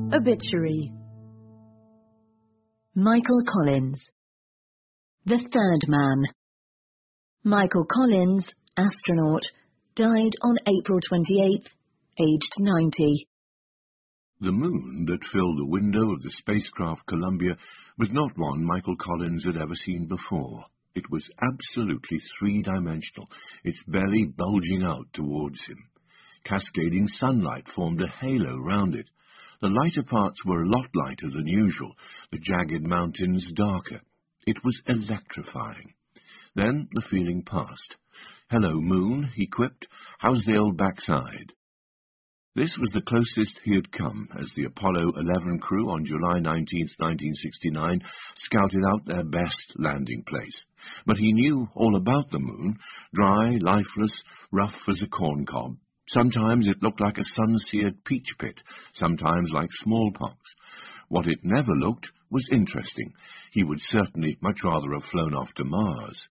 Obituary. Michael Collins. The Third Man. Michael Collins, astronaut, died on April 28th, aged 90. The moon that filled the window of the spacecraft Columbia was not one Michael Collins had ever seen before. It was absolutely three-dimensional, its belly bulging out towards him. Cascading sunlight formed a halo round it. The lighter parts were a lot lighter than usual, the jagged mountains darker. It was electrifying. Then the feeling passed. "Hello, Moon," he quipped. "How's the old backside?" This was the closest he had come as the Apollo 11 crew on July 19, 1969, scouted out their best landing place. But he knew all about the moon, dry, lifeless, rough as a corncob. Sometimes it looked like a sun-seared peach pit, sometimes like smallpox. What it never looked was interesting. He would certainly much rather have flown off to Mars.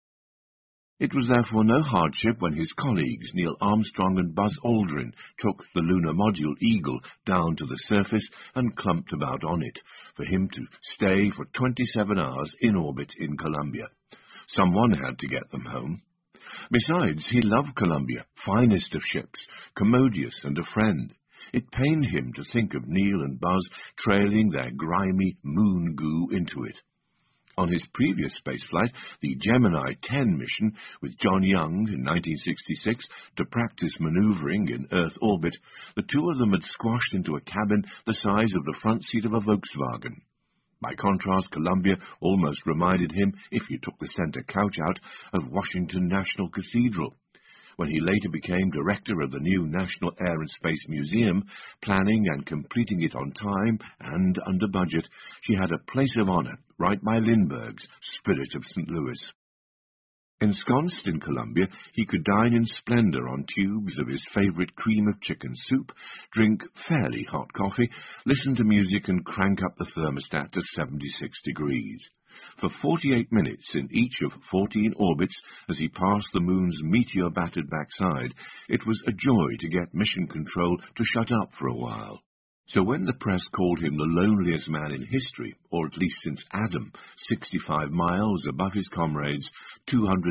It was therefore no hardship when his colleagues, Neil Armstrong and Buzz Aldrin, took the lunar module Eagle down to the surface and clumped about on it, for him to stay for 27 hours in orbit in Columbia. Someone had to get them home. Besides, he loved Columbia, finest of ships, commodious and a friend. It pained him to think of Neil and Buzz trailing their grimy moon goo into it. On his previous spaceflight, the Gemini 10 mission, with John Young in 1966 to practice maneuvering in Earth orbit, the two of them had squashed into a cabin the size of the front seat of a Volkswagen. By contrast, Columbia almost reminded him, if you took the center couch out, of Washington National Cathedral. When he later became director of the new National Air and Space Museum, planning and completing it on time and under budget, she had a place of honor right by Lindbergh's Spirit of St. Louis. Ensconced in Columbia, he could dine in splendor on tubes of his favorite cream of chicken soup, drink fairly hot coffee, listen to music and crank up the thermostat to 76 degrees. For 48 minutes in each of 14 orbits as he passed the moon's meteor-battered backside, it was a joy to get mission control to shut up for a while. So when the press called him the loneliest man in history, or at least since Adam, 65 miles above his comrades,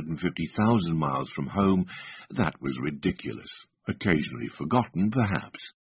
250,000 miles from home, that was ridiculous. Occasionally forgotten, perhaps.